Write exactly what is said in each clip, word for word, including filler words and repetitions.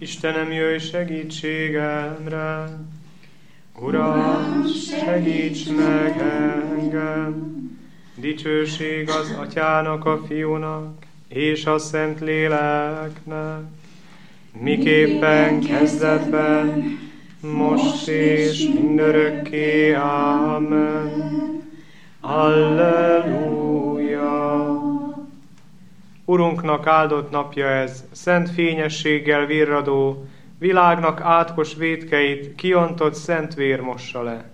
Istenem, jöjj segítségemre! Uram, segíts meg engem! Dicsőség az Atyának, a Fiúnak és a Szentléleknek, miképpen kezdetben, most és mindörökké. Amen. Alleluja! Urunknak áldott napja ez, szent fényességgel virradó, világnak átkos vétkeit kiontott szent vér mossa le.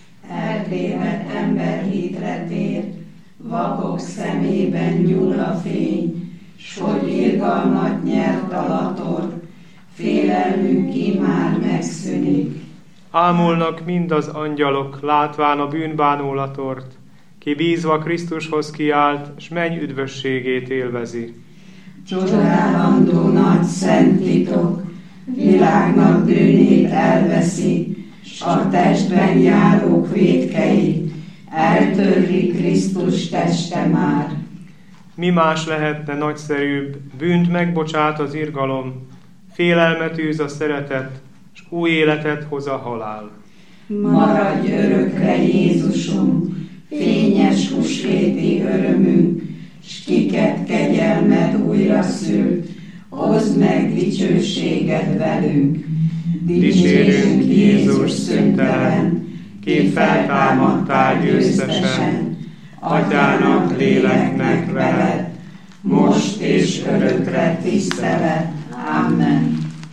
Eltévedt ember hitre tér, vakok szemében nyúl a fény, s hogy irgalmat nyert a lator, félelmünk immár megszűnik. Ámulnak mind az angyalok, látván a bűnbánólatort, ki bízva Krisztushoz kiállt, s menny üdvösségét élvezi. Csodálandó nagy szent titok, világnak bűnét elveszi, s a testben járók vétkeit eltörli Krisztus teste már. Mi más lehetne nagyszerűbb, bűnt megbocsát az irgalom, félelmet űz a szeretet, s új életet hoz a halál. Maradj örökre, Jézusunk, fényes húsvéti örömünk, s kiket kegyelmed újra szült, hozd meg dicsőséged velünk. Dicsérünk Jézus szüntelen, ki feltámadtál győztesen, Atyának, Léleknek veled, most és örökre tisztelet. Amen.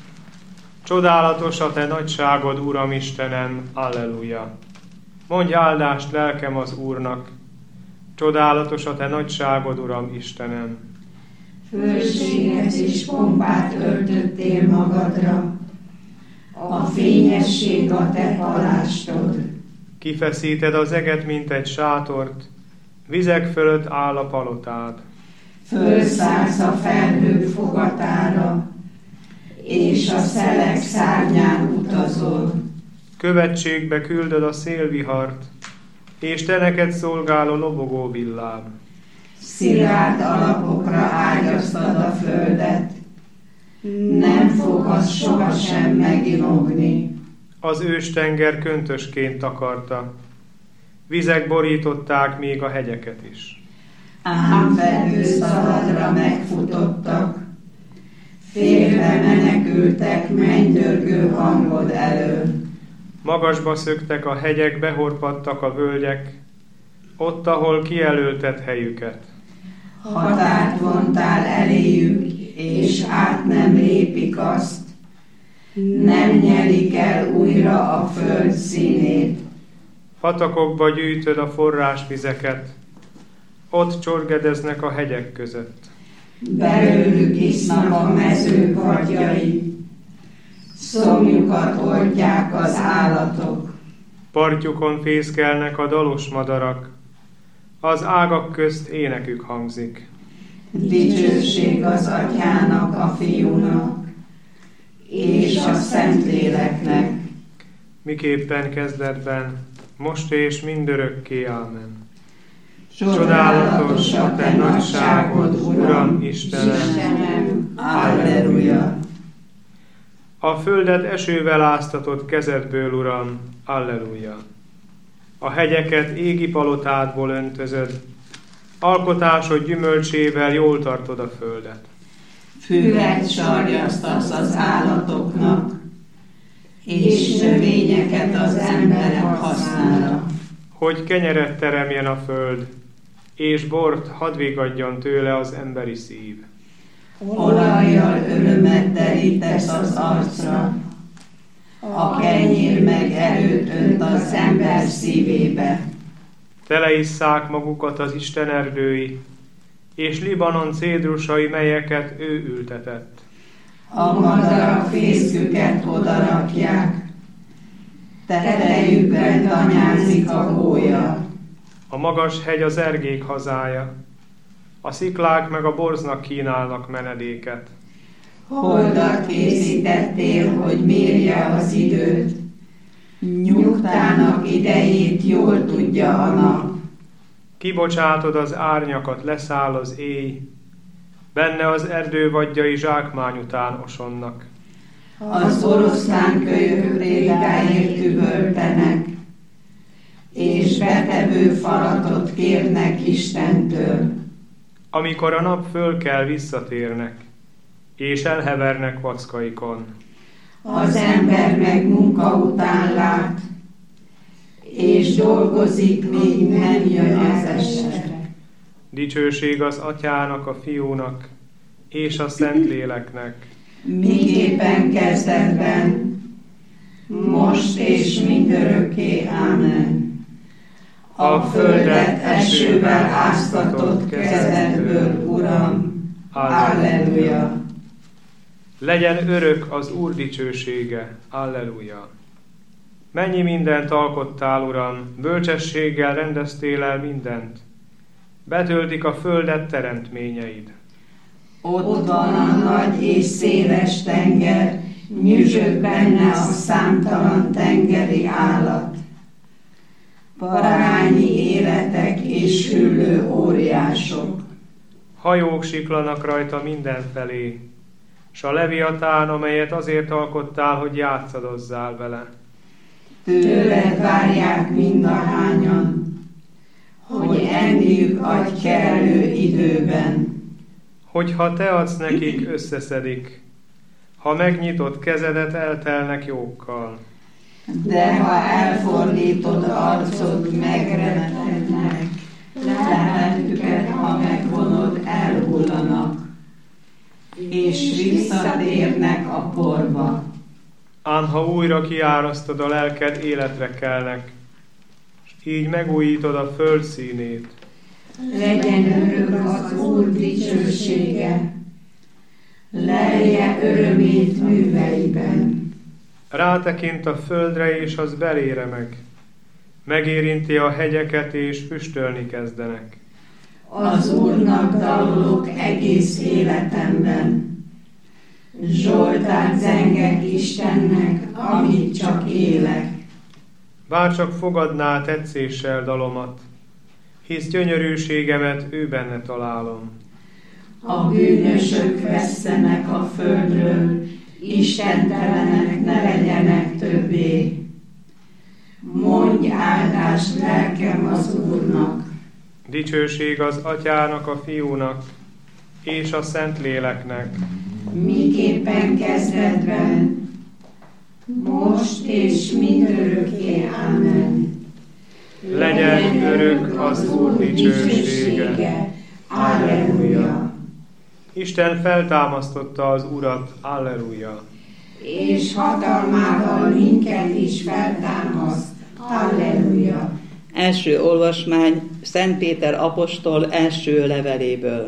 Csodálatos a te nagyságod, Uram Istenem, alleluja! Mondj áldást lelkem az Úrnak, csodálatos a te nagyságod, Uram Istenem. Fölséget és pompát öltöttél magadra, a fényesség a te palástod. Kifeszíted az eget, mint egy sátort, vizek fölött áll a palotád. Fölszállsz a felhők fogatára, és a szelek szárnyán utazol. Követségbe küldöd a szélvihart, és te neked szolgáló lobogó villám. Szilárd alapokra ágyaztad a földet, nem fog az sohasem meginogni. Az őstenger köntösként takarta, vizek borították még a hegyeket is. Ám felhőszaladra megfutottak, félve menekültek mennydörgő hangod elől. Magasba szöktek a hegyek, behorpadtak a völgyek, ott, ahol kijelölted helyüket. Határt vontál eléjük, és át nem lépik azt, nem nyelik el újra a föld színét. Patakokba gyűjtöd a forrásvizeket, ott csorgedeznek a hegyek között. Belőlük isznak a mezők vadjai, szomjukat oldják az állatok. Partjukon fészkelnek a dalos madarak, az ágak közt énekük hangzik. Dicsőség az Atyának, a Fiúnak, és a Szentléleknek. Miképpen kezdetben, most és mindörökké. Amen. Csodálatos a te nagyságod, Uram Istenem. Alleluja. A földet esővel áztatott kezedből, Uram, alleluja. A hegyeket égi palotádból öntözöd, alkotásod gyümölcsével jól tartod a földet. Füvet sarjasztasz az állatoknak, és növényeket az emberek hasznára. Hogy kenyeret teremjen a föld, és bort hadd vigadjon tőle az emberi szív. Olajjal örömet derítesz az arcra, a kenyér meg erőt önt az ember szívébe. Teleisszák magukat az Isten erdői, és Libanon cédrusai, melyeket ő ültetett. A madarak fészküket odarakják, tetejükben tanyázik a gólya. A magas hegy az ergék hazája, a sziklák meg a borznak kínálnak menedéket. Holdat készítettél, hogy mérje az időt, nyugtának idejét jól tudja a nap. Kibocsátod az árnyakat, leszáll az éj, benne az erdő vadjai zsákmány után osonnak. az oroszlánkölyök prédáért üvöltenek, és betevő falatot kérnek Istentől. Amikor a nap fölkel, visszatérnek, és elhevernek vackaikon. Az ember meg munka után lát, és dolgozik, még nem jön az este. Dicsőség az Atyának, a Fiúnak, és a Szentléleknek. Miképpen kezdetben, most és mindörökké. Ámen. A földet esővel áztatott kezedből, Uram. Alleluja. Legyen örök az Úr dicsősége. Alleluja. Mennyi mindent alkottál, Uram, bölcsességgel rendeztél el mindent. Betöltik a földet teremtményeid. Ott van a nagy és széles tenger, nyüzsög benne a számtalan tengeri állat. Parányi életek és hüllő óriások. Hajók siklanak rajta mindenfelé, s a leviatán, amelyet azért alkottál, hogy játszadozzál vele. Tőled várják mindahányan, hogy enniük adj kellő időben. Hogyha te adsz nekik, összeszedik, ha megnyitod kezedet, eltelnek jókkal. De ha elfordítod arcod, megrettennek, lehetüket, ha megvonod, elhullanak, és visszatérnek a porba. Ám ha újra kiárasztod a lelked, életre kelnek, és így megújítod a föld színét. Legyen örök az Úr dicsősége, lelje örömét műveiben. Rátekint a földre, és az belére meg. Megérinti a hegyeket, és füstölni kezdenek. Az Úrnak dalolok egész életemben. Zsoltát zengek Istennek, amíg csak élek. Bárcsak fogadná tetszéssel dalomat, hisz gyönyörűségemet ő benne találom. A bűnösök vesszenek a földről, istentelenek ne legyenek többé. Mondj áldást lelkem az Úrnak. Dicsőség az Atyának, a Fiúnak, és a Szentléleknek. Miképpen kezdetben, most és mindörökké. Ámen. Legyen örök az Úr dicsősége. Alleluja. Isten feltámasztotta az Urat. Alleluja. És hatalmával minket is feltámaszt. Alleluja. Első olvasmány Szent Péter apostol első leveléből.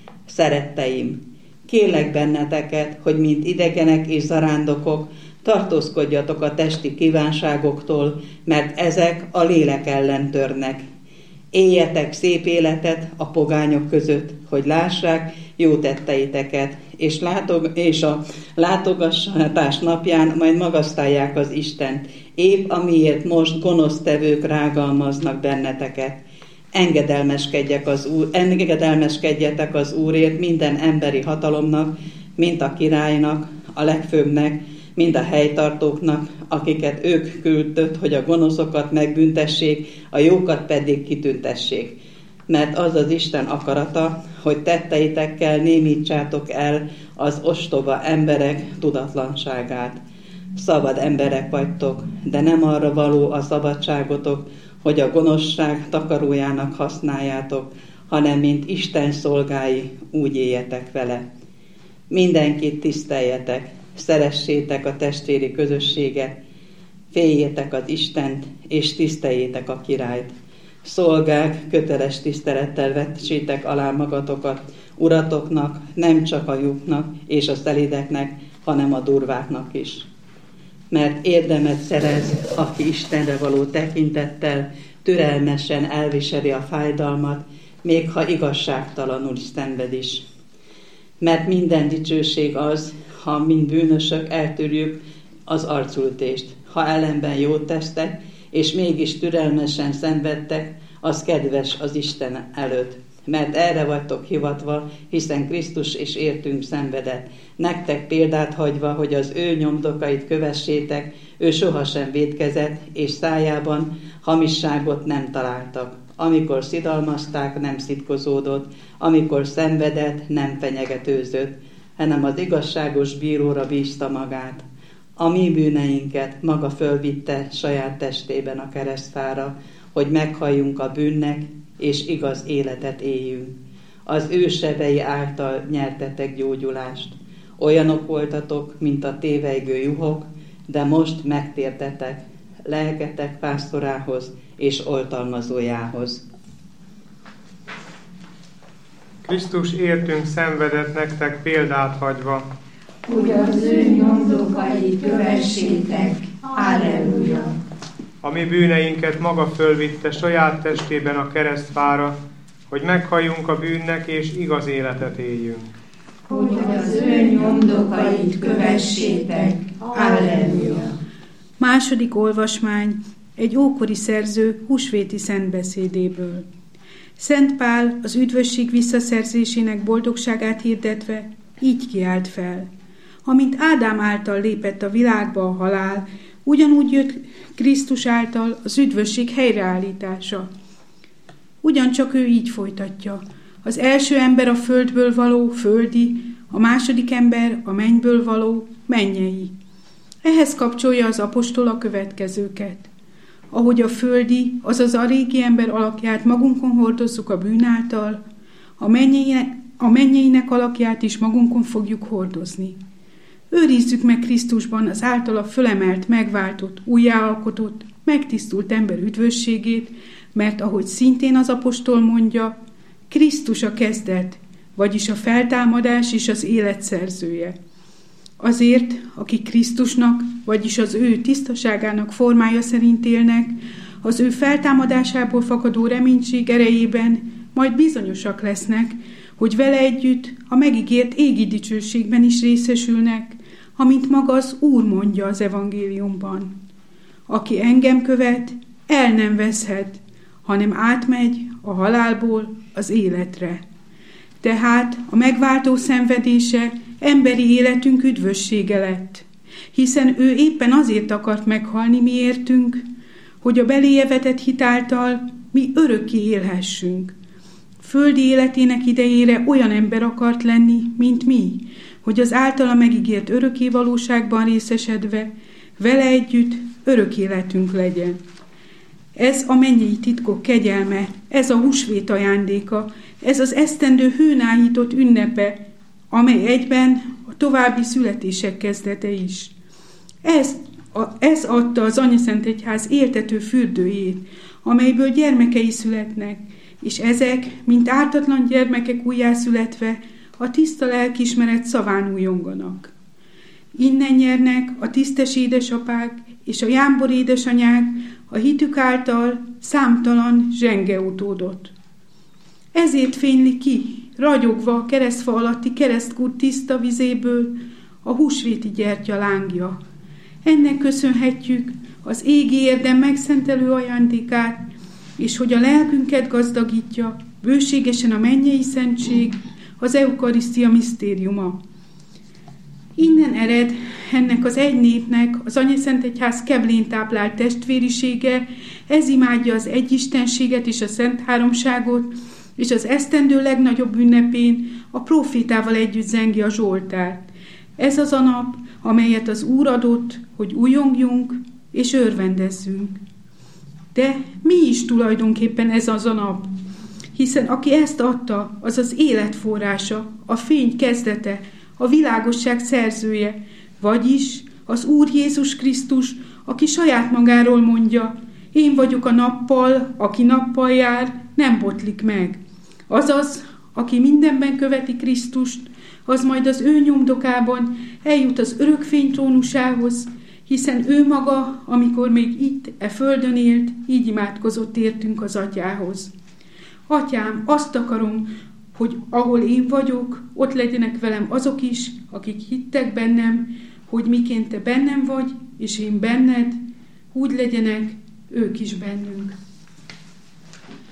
Szeretteim, kérlek benneteket, hogy mint idegenek és zarándokok, tartózkodjatok a testi kívánságoktól, mert ezek a lélek ellen törnek. Éljetek szép életet a pogányok között, hogy lássák jó tetteiteket, és, látog, és a látogatás napján majd magasztalják az Istent, épp amiért most gonosz tevők rágalmaznak benneteket. Engedelmeskedjek az úr, engedelmeskedjetek az Úrért minden emberi hatalomnak, mint a királynak, a legfőbbnek, mind a helytartóknak, akiket ők küldött, hogy a gonoszokat megbüntessék, a jókat pedig kitüntessék. Mert az az Isten akarata, hogy tetteitekkel némítsátok el az ostoba emberek tudatlanságát. Szabad emberek vagytok, de nem arra való a szabadságotok, hogy a gonoszság takarójának használjátok, hanem mint Isten szolgái úgy éljetek vele. Mindenkit tiszteljetek, szeressétek a testvéri közösséget, féljétek az Istent, és tiszteljétek a királyt. Szolgák, köteles tisztelettel vessétek alá magatokat uratoknak, nem csak a lyuknak és a szelideknek, hanem a durváknak is. Mert érdemet szerez, aki Istenre való tekintettel türelmesen elviseli a fájdalmat, még ha igazságtalanul szenved is. Mert minden dicsőség az, ha mind bűnösök eltűrjük az arcultést, ha ellenben jót tesztek, és mégis türelmesen szenvedtek, az kedves az Isten előtt. mert erre vagytok hivatva, hiszen Krisztus is értünk szenvedett. Nektek példát hagyva, hogy az ő nyomdokait kövessétek, ő sohasem vétkezett, és szájában hamisságot nem találtak. Amikor szidalmazták, nem szitkozódott, amikor szenvedett, nem fenyegetőzött, hanem az igazságos bíróra bízta magát. A mi bűneinket maga fölvitte saját testében a keresztfára, hogy meghalljunk a bűnnek, és igaz életet éljünk. Az ő sebei által nyertetek gyógyulást. Olyanok voltatok, mint a tévejgő juhok, de most megtértetek lelketek pásztorához és oltalmazójához. Krisztus értünk szenvedett, nektek példát hagyva, hogy az ő nyomdokait kövessétek. Halleluja! A mi bűneinket maga fölvitte saját testében a keresztfára, hogy meghalljunk a bűnnek és igaz életet éljünk. Hogy az ő nyomdokait kövessétek. Halleluja! Második olvasmány egy ókori szerző húsvéti szentbeszédéből. Szent Pál az üdvösség visszaszerzésének boldogságát hirdetve így kiált fel. Amint Ádám által lépett a világba a halál, ugyanúgy jött Krisztus által az üdvösség helyreállítása. Ugyancsak ő így folytatja. Az első ember a földből való, földi, a második ember a mennyből való, mennyei. Ehhez kapcsolja az apostol a következőket. Ahogy a földi, azaz a régi ember alakját magunkon hordozzuk a bűn által, a mennyeinek, a mennyeinek alakját is magunkon fogjuk hordozni. Őrizzük meg Krisztusban az általa fölemelt, megváltott, újjáalkotott, megtisztult ember üdvösségét, mert ahogy szintén az apostol mondja, Krisztus a kezdet, vagyis a feltámadás és az élet szerzője. Azért, akik Krisztusnak, vagyis az ő tisztaságának formája szerint élnek, az ő feltámadásából fakadó reménység erejében majd bizonyosak lesznek, hogy vele együtt a megígért égi dicsőségben is részesülnek, amint maga az Úr mondja az evangéliumban. Aki engem követ, el nem veszhet, hanem átmegy a halálból az életre. Tehát a megváltó szenvedése emberi életünk üdvössége lett, hiszen ő éppen azért akart meghalni mi értünk, hogy a beléje vetett hit által mi örökké élhessünk. Földi életének idejére olyan ember akart lenni, mint mi, hogy az általa megígért örökké valóságban részesedve vele együtt örök életünk legyen. Ez a mennyei titkok kegyelme, ez a húsvét ajándéka, ez az esztendő hőn áhított ünnepe, amely egyben a további születések kezdete is. Ez, a, ez adta az Anyaszentegyház éltető fürdőjét, amelyből gyermekei születnek, és ezek, mint ártatlan gyermekek újjászületve, a tiszta lelkiismeret szaván újonganak. Innen nyernek a tisztes édesapák és a jámbor édesanyák a hitük által számtalan zsengeutódot. Ezért fényli ki, ragyogva a keresztfa alatti keresztkút tiszta vizéből a húsvéti gyertya lángja. Ennek köszönhetjük az égi érdem megszentelő ajándékát, és hogy a lelkünket gazdagítja bőségesen a mennyei szentség, az eukarisztia misztériuma. Innen ered ennek az egy népnek az Anyaszentegyház keblén táplált testvérisége, ez imádja az egyistenséget és a Szent Háromságot, és az esztendő legnagyobb ünnepén a prófétával együtt zengi a Zsoltárt. Ez az a nap, amelyet az Úr adott, hogy újongjunk és örvendezzünk. De mi is tulajdonképpen ez az a nap? Hiszen aki ezt adta, az az élet forrása, a fény kezdete, a világosság szerzője, vagyis az Úr Jézus Krisztus, aki saját magáról mondja, én vagyok a nappal, aki nappal jár, nem botlik meg. Azaz, aki mindenben követi Krisztust, az majd az ő nyomdokában eljut az örök fény trónusához, hiszen ő maga, amikor még itt, e földön élt, így imádkozott értünk az Atyához. Atyám, azt akarom, hogy ahol én vagyok, ott legyenek velem azok is, akik hittek bennem, hogy miként te bennem vagy, és én benned, úgy legyenek ők is bennünk.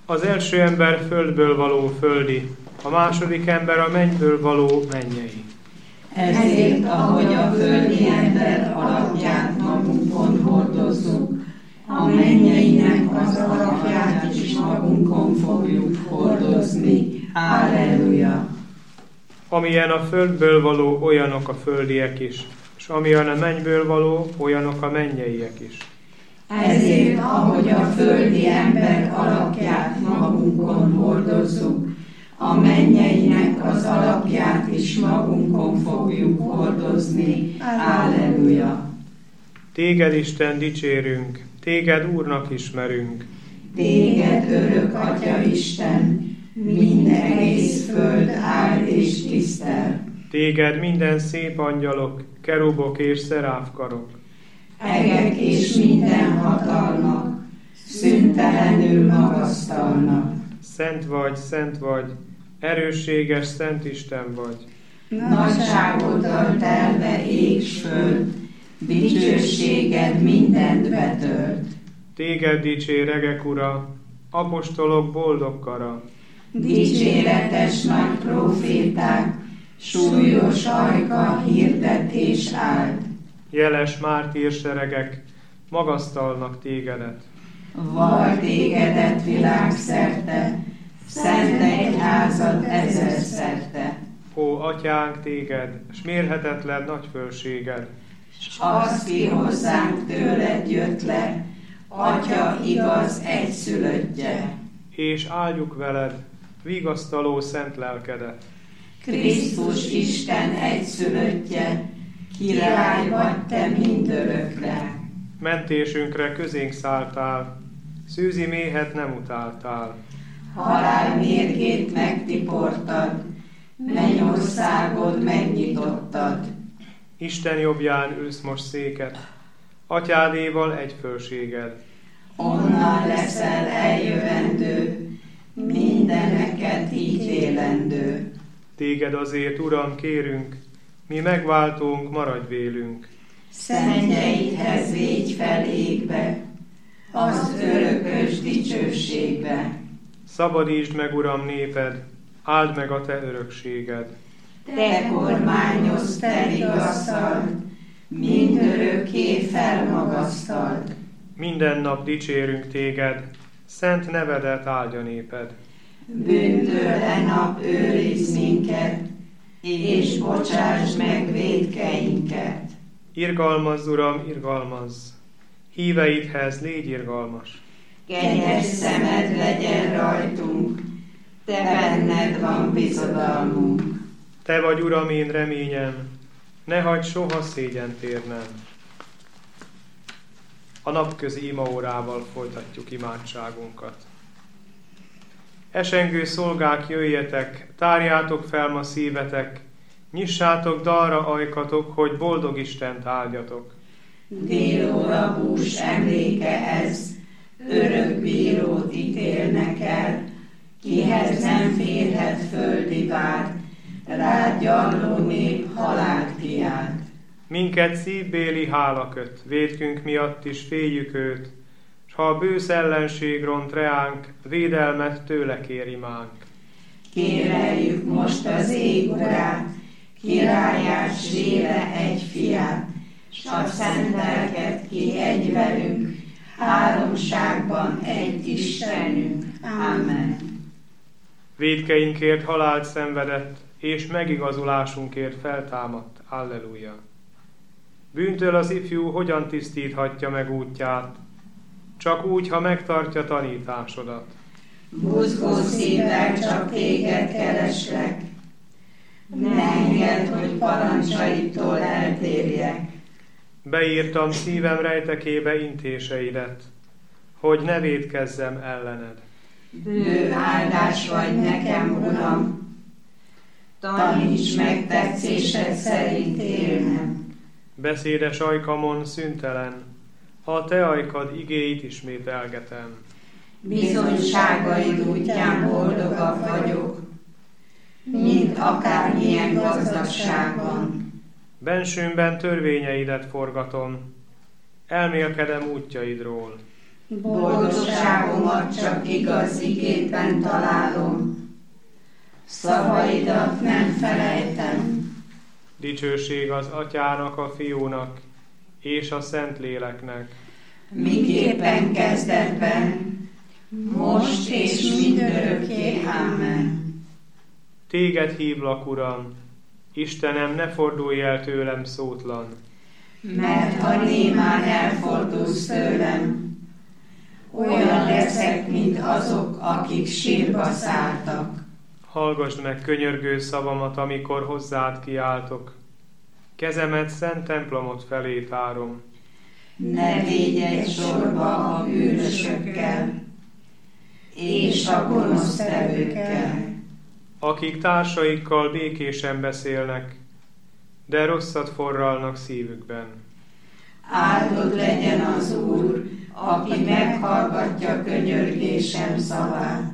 Az első ember földből való földi, a második ember a mennyből való mennyei. Ezért, ahogy a földi ember alapját magunkon hordozzuk, a mennyeinek az alapját is magunkon fogjuk hordozni. Halleluja! Amilyen a földből való, olyanok a földiek is, és amilyen a mennyből való, olyanok a mennyeiek is. Ezért, ahogy a földi ember alapját magunkon hordozzuk, a mennyeinek az alapját is magunkon fogjuk hordozni. Halleluja! Téged, Isten, dicsérünk, téged, Úrnak ismerünk. Téged, örök Atya Isten, minden egész föld áld és tisztel. Téged minden szép angyalok, kerubok és szeráfkarok. Egek és minden hatalmak szüntelenül magasztalnak. Szent vagy, szent vagy, erősséges, szent Isten vagy. Nagyságoddal telve ég s föld, dicsőséged mindent betölt. Téged dicsér, egek ura, apostolok boldog kara. Dicséretes nagy próféták, súlyos ajka hirdetés áld. Jeles mártírseregek, magasztalnak tégedet. Val tégedet világszerte, szent egyházad ezerszerte. Ó, atyánk, téged, s mérhetetlen nagy fölséged. S az, ki hozzánk tőled jött le, Atya igaz egyszülöttje. És áldjuk veled, vigasztaló szent lelkedet. Krisztus Isten egyszülöttje, király vagy te mindörökre. Mentésünkre közénk szálltál, szűzi méhet nem utáltál. Halál mérgét megtiportad, mennyországod megnyitottad. Isten jobbján ülsz most széket, atyádéval egy fölséged. Onnan leszel eljövendő, mindeneket ítélendő. Téged azért, Uram, kérünk, mi megváltunk, maradj vélünk. Szentjeidhez végy fel égbe, az örökös dicsőségbe. Szabadítsd meg, Uram, néped, áld meg a te örökséged. Te kormányozz te igazzal, mindörökké felmagasztald. Minden nap dicsérünk téged, szent nevedet áldja néped. Bűntől e nap őrizd minket, és bocsásd meg vétkeinket. Irgalmazz, Uram, irgalmazz, híveidhez légy irgalmas. Kegyes szemed legyen rajtunk, te benned van bizodalmunk. Te vagy, Uram, én reményem, ne hagyd soha szégyent érnem. A napközi imaórával folytatjuk imádságunkat. Esengő szolgák, jöjjetek, tárjátok fel ma szívetek, nyissátok dalra ajkatok, hogy boldog Istent áldjatok. Délóra bús emléke ez, örök bírót ítélnek el, kihez nem férhet földi vár, rád gyarló nép halált kiált. Minket szívbéli hála köt, vétkünk miatt is féljük őt, s ha a bősz ellenség ront reánk, védelmet tőle kér imánk. Kéreljük most az ég urát, királyát, s vére egy fiát, s a szent lelket ki egy velünk, háromságban egy Istenünk. Amen. Vétkeinkért halált szenvedett, és megigazulásunkért feltámadt. Alleluja. Bűntől az ifjú hogyan tisztíthatja meg útját? Csak úgy, ha megtartja tanításodat. Buzgó szívvel csak téged kereslek, ne engedd, hogy parancsaidtól eltérjek. Beírtam szívem rejtekébe intéseidet, hogy ne vétkezzem ellened. Bő áldás vagy nekem, Uram, taníts meg tetszésed szerint élnem. Beszédes ajkamon szüntelen, a te ajkad igéit ismételgetem. Bizonyságaid útján boldogak vagyok, mint akármilyen gazdagságban. Bensőmben törvényeidet forgatom, elmélkedem útjaidról. Boldogságomat csak igaz igédben találom, szavaidat nem felejtem. Dicsőség az Atyának, a Fiúnak és a Szentléleknek. Miképpen kezdetben, most és mindörökké. Ámen. Téged hívlak, Uram, Istenem, ne fordulj el tőlem szótlan. Mert ha némán elfordulsz tőlem, olyan leszek, mint azok, akik sírba szálltak. Hallgasd meg könyörgő szavamat, amikor hozzád kiáltok. Kezemet szent templomot felé tárom. Ne védj egy sorba a bűnösökkel és a gonosztevőkkel, akik társaikkal békésen beszélnek, de rosszat forralnak szívükben. Áldott legyen az Úr, aki meghallgatja könyörgésem szavát.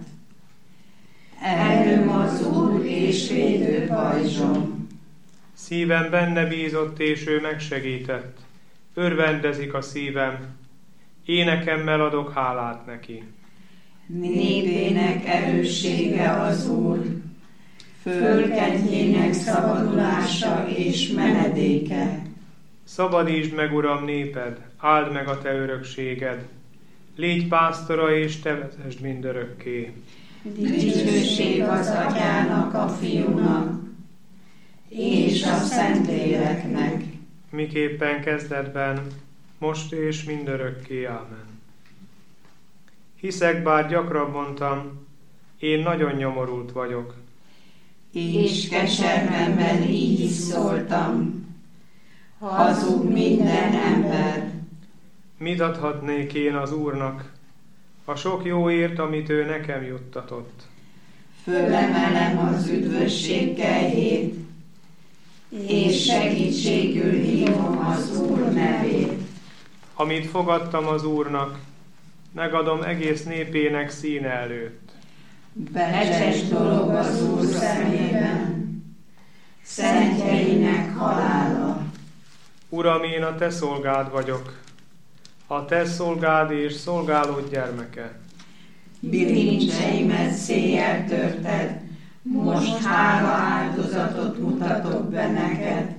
Erőm az Úr és védő pajzsom. Szívem benne bízott, és ő megsegített. Örvendezik a szívem, énekemmel adok hálát neki. Népének erőssége az Úr, fölkentjének szabadulása és menedéke. Szabadítsd meg, Uram, néped, áld meg a te örökséged. Légy pásztora, és te vezesd mindörökké. Dicsőség az Atyának, a Fiúnak és a Szentléleknek. Miképpen kezdetben, most és mindörökké. Ámen. Hiszek, bár gyakran mondtam, én nagyon nyomorult vagyok. És keservemben így is szóltam, hazug minden ember. Mit adhatnék én az Úrnak a sok jóért, amit ő nekem juttatott? Fölemelem az üdvösség kelyhét, és segítségül hívom az Úr nevét. Amit fogadtam az Úrnak, megadom egész népének színe előtt. Becses dolog az Úr szemében, szentjeinek halála. Uram, én a te szolgád vagyok, a te szolgád és szolgálód gyermeke. Bilincseimet széjjel törted, most hála áldozatot mutatok be neked,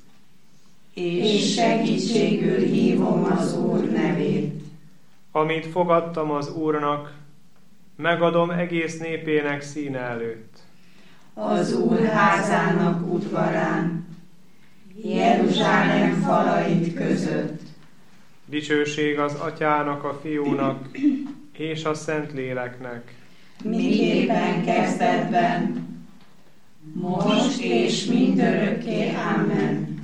és segítségül hívom az Úr nevét. Amit fogadtam az Úrnak, megadom egész népének színe előtt. Az Úr házának udvarán, Jeruzsálem falait között. Dicsőség az Atyának, a Fiúnak és a Szentléleknek. Miképpen kezdetben, most és mindörökké. Ámen.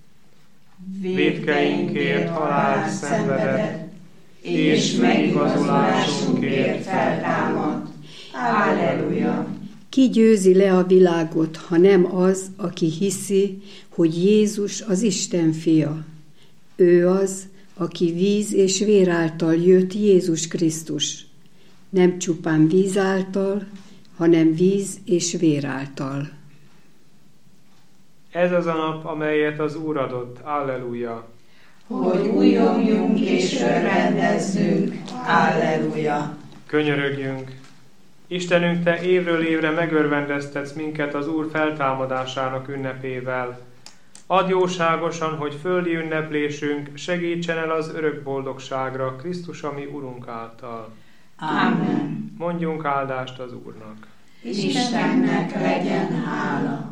Vétkeinkért halált szenvedett, és megigazulásunkért feltámadt. Halleluja! Ki győzi le a világot, ha nem az, aki hiszi, hogy Jézus az Isten fia. Ő az, aki víz és vér által jött Jézus Krisztus. Nem csupán víz által, hanem víz és vér által. Ez az a nap, amelyet az Úr adott. Alleluja! Hogy újjongjunk és örvendezzünk. Alleluja! Könyörögjünk! Istenünk, te évről évre megörvendeztetsz minket az Úr feltámadásának ünnepével. Add jóságosan, hogy földi ünneplésünk segítsen el az örök boldogságra Krisztus, ami Urunk által. Ámen. Mondjunk áldást az Úrnak. Istennek legyen hála.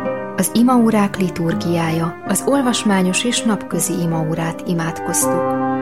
Az imaórák liturgiája, az olvasmányos és napközi imaórát imádkoztuk.